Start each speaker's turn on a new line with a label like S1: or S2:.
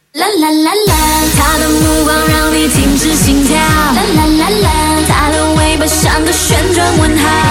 S1: 啦啦啦啦，他的目光让你停止心跳。啦啦啦啦，他的尾巴像个旋转问号。